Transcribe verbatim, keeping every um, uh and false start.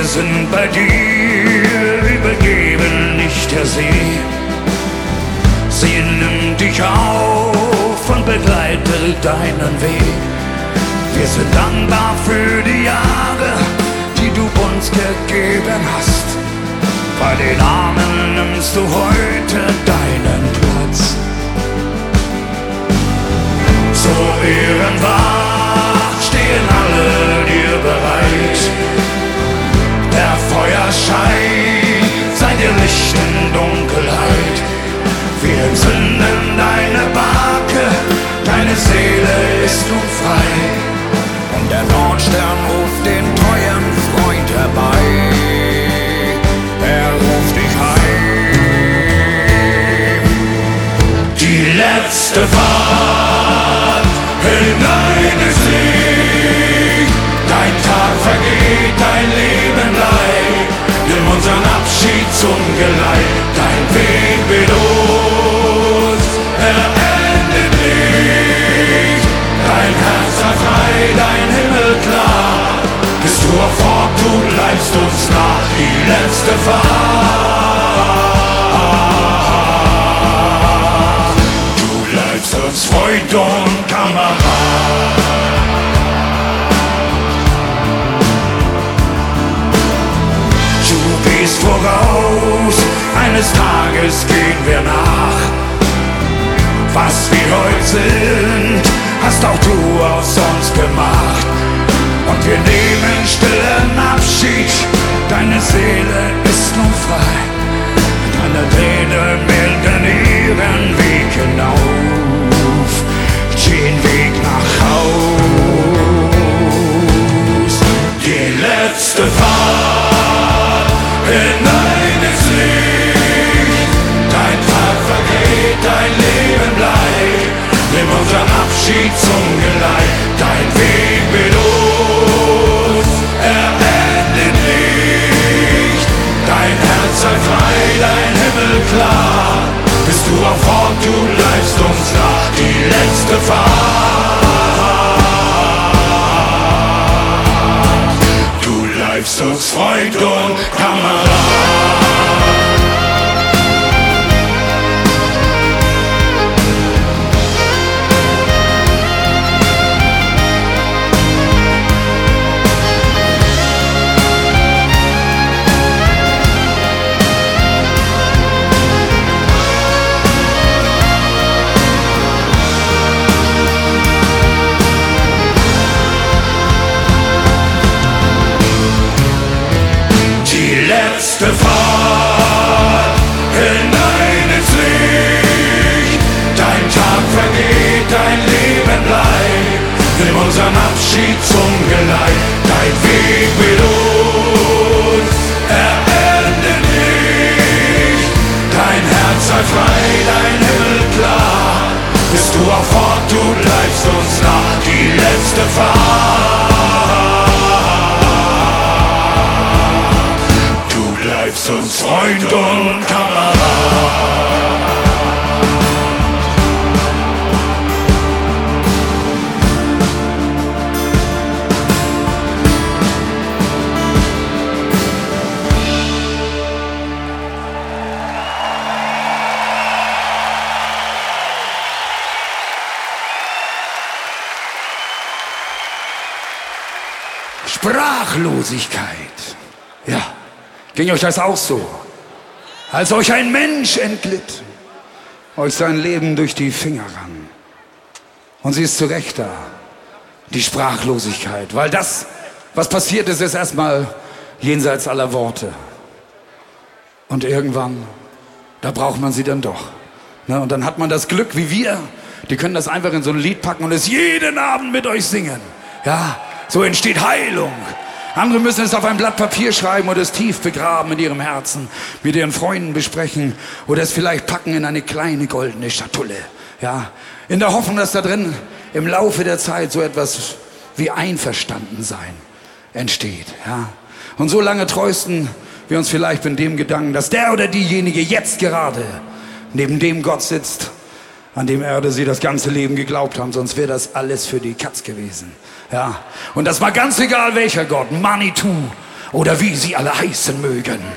Wir sind bei dir, übergeben nicht der See. Sie nimmt dich auf und begleitet deinen Weg. Wir sind dankbar für die Jahre, die du uns gegeben hast. Bei den Armen nimmst du heute deinen Platz. Zur Ehrenwacht stehen alle dir bereit. Der Feuerschein sei dir Licht in Dunkelheit. Wir entzünden deine Barke, deine Seele ist nun frei. Und der Nordstern ruft den treuen Freund herbei. Er ruft dich heim. Die letzte Fahrt hinein ins Licht. Dein Tag vergeht, dein Leben bleibt. Nimm unseren Abschied zum Geleit. Dein Weg mit uns, er endet nicht. Dein Herz sei frei, dein Himmel klar. Bist du auf Fort, du bleibst uns nah. Die letzte Fahrt. Du bleibst uns Freund und Kamerad. Du gehst voraus, eines Tages gehen wir nach. Was wir heute sind, hast auch du aus uns gemacht. Und wir nehmen stillen Abschied, deine Seele ist nun frei. Deine Träne milden ihren Weg hinauf, den Weg nach Haus. Die letzte Fahrt hinein ins Licht. Dein Tag vergeht, dein Leben bleibt. Nimm unseren Abschied zum Geleit. Dein Weg mit uns, er endet nicht. Dein Herz sei frei, dein Himmel klar. Bist du auf Fort, du bleibst uns nah. Die letzte Fahrt. Du bleibst uns Freund und Kamerad. Letzte Fahrt hinein ins Licht. Dein Tag vergeht, dein Leben bleibt. Nimm unseren Abschied zum Geleit. Dein Weg mit uns, er endet nicht. Dein Herz sei frei, dein Himmel klar. Bist du auf Fort, du bleibst uns nah. Die letzte Fahrt. Bleibst uns Freund und Kamerad. Sprachlosigkeit. Ja. Ging euch das auch so? Als euch ein Mensch entglitt, euch sein Leben durch die Finger rann. Und sie ist zu Recht da, die Sprachlosigkeit. Weil das, was passiert ist, ist erstmal jenseits aller Worte. Und irgendwann, da braucht man sie dann doch. Ne? Und dann hat man das Glück, wie wir, die können das einfach in so ein Lied packen und es jeden Abend mit euch singen. Ja, so entsteht Heilung. Andere müssen es auf ein Blatt Papier schreiben oder es tief begraben in ihrem Herzen, mit ihren Freunden besprechen oder es vielleicht packen in eine kleine goldene Schatulle. Ja, in der Hoffnung, dass da drin im Laufe der Zeit so etwas wie Einverstandensein entsteht. Ja. Und so lange trösten wir uns vielleicht mit dem Gedanken, dass der oder diejenige jetzt gerade neben dem Gott sitzt, an dem er oder sie das ganze Leben geglaubt haben, sonst wäre das alles für die Katz gewesen. Ja. Und das war ganz egal welcher Gott, Manitou oder wie sie alle heißen mögen.